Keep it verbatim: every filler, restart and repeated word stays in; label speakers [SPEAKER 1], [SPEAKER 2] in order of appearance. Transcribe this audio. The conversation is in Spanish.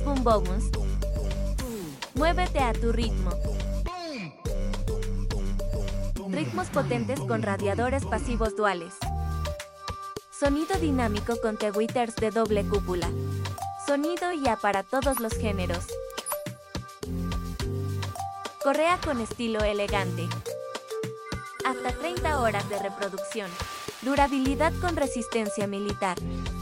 [SPEAKER 1] Boom Bones. Muévete a tu ritmo. Ritmos potentes con radiadores pasivos duales. Sonido dinámico con tweeters de doble cúpula. Sonido I A para todos los géneros. Correa con estilo elegante. Hasta treinta horas de reproducción. Durabilidad con resistencia militar.